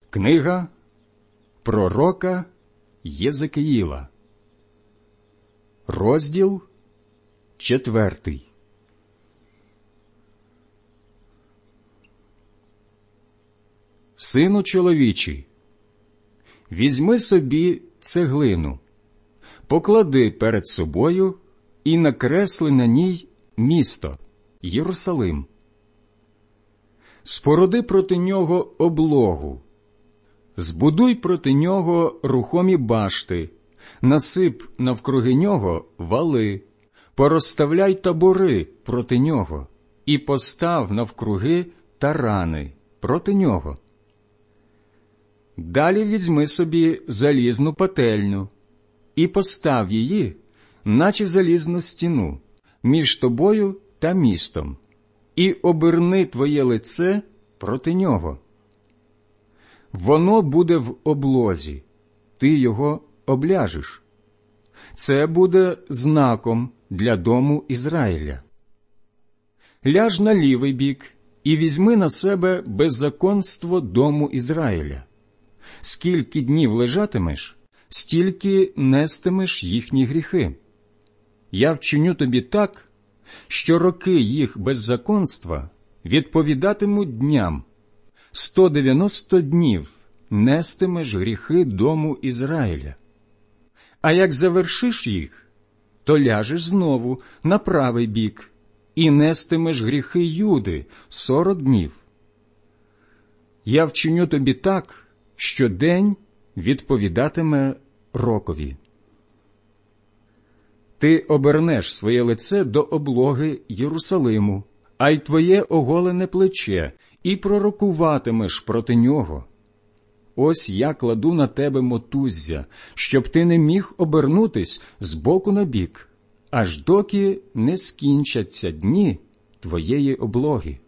Книга пророка Єзекіїла, розділ 4. Сину чоловічий, візьми собі цеглину, поклади перед собою і накресли на ній місто Єрусалим. Споруди проти нього облогу, збудуй проти нього рухомі башти, насип навкруги нього вали, порозставляй табори проти нього і постав навкруги тарани проти нього. Далі візьми собі залізну пательню і постав її, наче залізну стіну, між тобою та містом, і оберни твоє лице проти нього. Воно буде в облозі, ти його обляжеш. Це буде знаком для дому Ізраїля. Ляж на лівий бік і візьми на себе беззаконство дому Ізраїля. Скільки днів лежатимеш, стільки нестимеш їхні гріхи. Я вчиню тобі так, що роки їх беззаконства відповідатимуть дням. 190 днів нестимеш гріхи дому Ізраїля. А як завершиш їх, то ляжеш знову на правий бік і нестимеш гріхи Юди 40 днів. Я вчиню тобі так, що день відповідатиме рокові. Ти обернеш своє лице до облоги Єрусалиму, а й твоє оголене плече, і пророкуватимеш проти нього. Ось я кладу на тебе мотуззя, щоб ти не міг обернутись з боку на бік, аж доки не скінчаться дні твоєї облоги.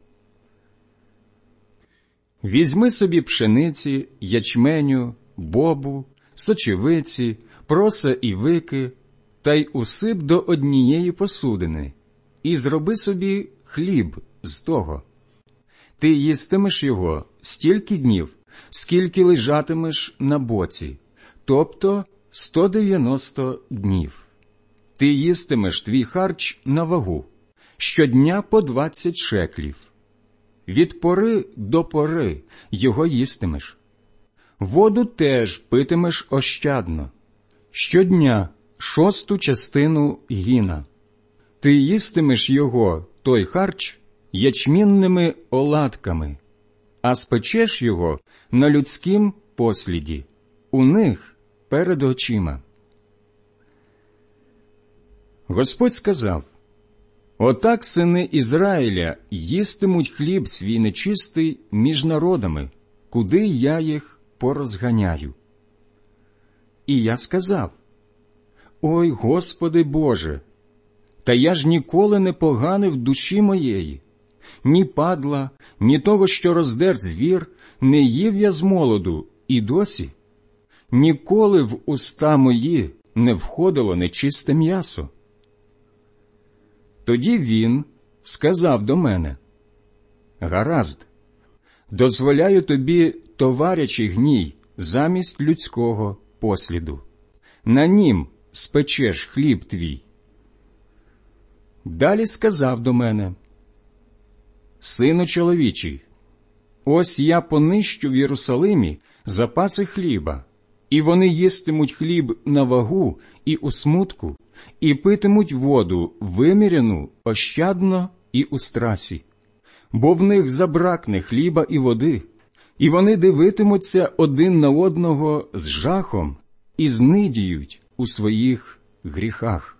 Візьми собі пшениці, ячменю, бобу, сочевиці, проса і вики, та й усип до однієї посудини, і зроби собі хліб з того. Ти їстимеш його стільки днів, скільки лежатимеш на боці, тобто 190 днів. Ти їстимеш твій харч на вагу, щодня по 20 шеклів. Від пори до пори його їстимеш. Воду теж питимеш ощадно, щодня 1/6 частину гіна. Ти їстимеш його, той харч, ячмінними оладками, а спечеш його на людськім посліді, у них перед очима. Господь сказав: «Отак сини Ізраїля їстимуть хліб свій нечистий між народами, куди я їх порозганяю». І я сказав: «Ой, Господи Боже, та я ж ніколи не поганив душі моєї, ні падла, ні того, що роздер звір, не їв я з молоду і досі. Ніколи в уста мої не входило нечисте м'ясо». Тоді він сказав до мене: «Гаразд, дозволяю тобі товарячий гній замість людського посліду. На нім спечеш хліб твій». Далі сказав до мене: «Сину чоловічий, ось я понищу в Єрусалимі запаси хліба, і вони їстимуть хліб на вагу і у смутку, і питимуть воду виміряну ощадно і у страсі, бо в них забракне хліба і води, і вони дивитимуться один на одного з жахом і знидіють у своїх гріхах».